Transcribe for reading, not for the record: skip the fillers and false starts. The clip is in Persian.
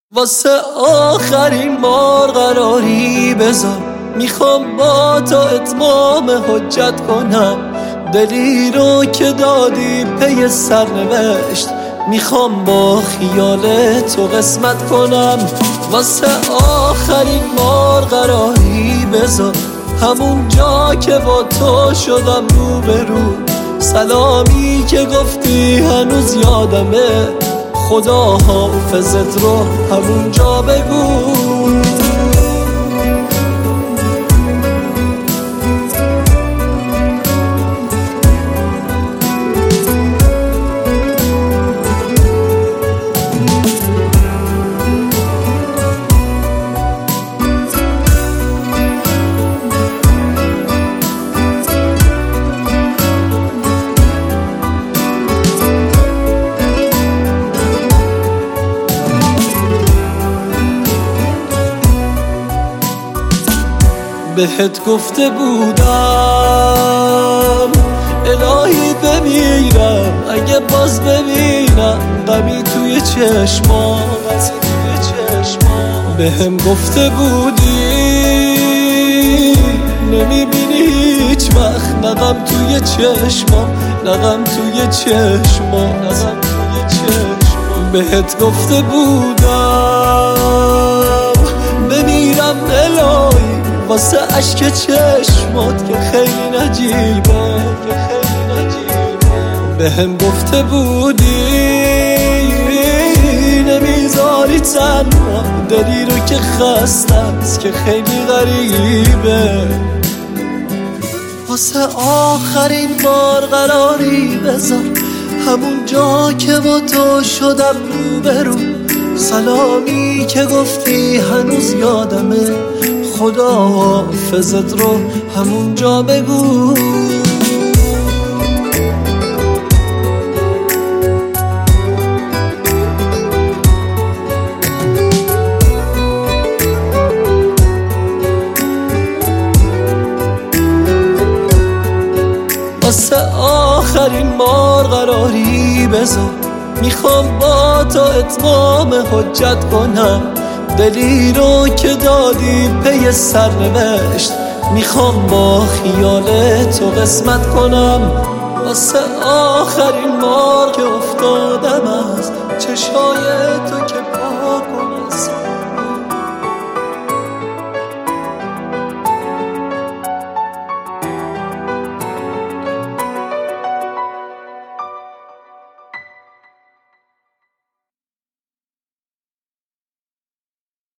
واسه آخرین بار قراری بذار، میخوام با تو اتمام حجت کنم. دلی رو که دادی پی سرنوشت، میخوام با خیال تو قسمت کنم. واسه آخرین بار قراری بذار، همون جا که با تو شدم روبرو. سلامی که گفتی هنوز یادمه، خدا حافظت رو همونجا بگو. بهت گفته بودم الهی بمیرم اگه باز ببینم غمی توی چشمات. بهم گفته بودی نمیبینی هیچ وقت نغم توی چشمات، نغم توی چشمات. بهت گفته بودم بمیرم الهی واسه عشق چشمات که خیلی نجیبه. بهم گفته بودی نمیذاری تنها دلی رو که خسته است که خیلی غریبه. واسه آخرین بار قراری بذار، همون جا که با تو شدم روبرو. سلامی که گفتی هنوز یادمه، خدا حافظت رو همونجا بگو. واسه آخرین بار قراری بذار، میخوام با تو اتمام حجت کنم. دلی رو که دادی پی سرنوشت، میخوام با خیال تو قسمت کنم. واسه آخرین بار که افتادم از چشای تو که پاک